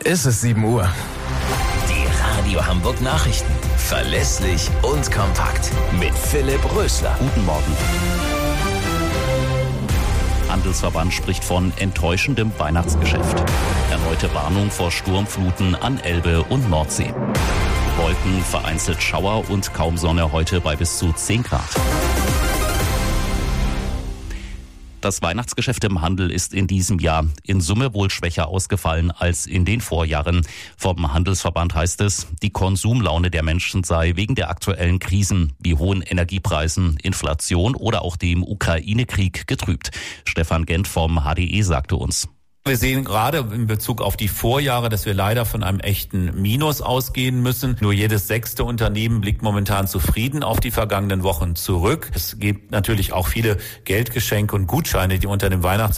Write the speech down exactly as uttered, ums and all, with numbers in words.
Es ist sieben Uhr. Die Radio Hamburg Nachrichten. Verlässlich und kompakt. Mit Philipp Rösler. Guten Morgen. Handelsverband spricht von enttäuschendem Weihnachtsgeschäft. Erneute Warnung vor Sturmfluten an Elbe und Nordsee. Wolken, vereinzelt Schauer und kaum Sonne heute bei bis zu zehn Grad. Das Weihnachtsgeschäft im Handel ist in diesem Jahr in Summe wohl schwächer ausgefallen als in den Vorjahren. Vom Handelsverband heißt es, die Konsumlaune der Menschen sei wegen der aktuellen Krisen wie hohen Energiepreisen, Inflation oder auch dem Ukraine-Krieg getrübt. Stefan Gent vom H D E sagte uns. Wir sehen gerade in Bezug auf die Vorjahre, dass wir leider von einem echten Minus ausgehen müssen. Nur jedes sechste Unternehmen blickt momentan zufrieden auf die vergangenen Wochen zurück. Es gibt natürlich auch viele Geldgeschenke und Gutscheine, die unter dem Weihnachts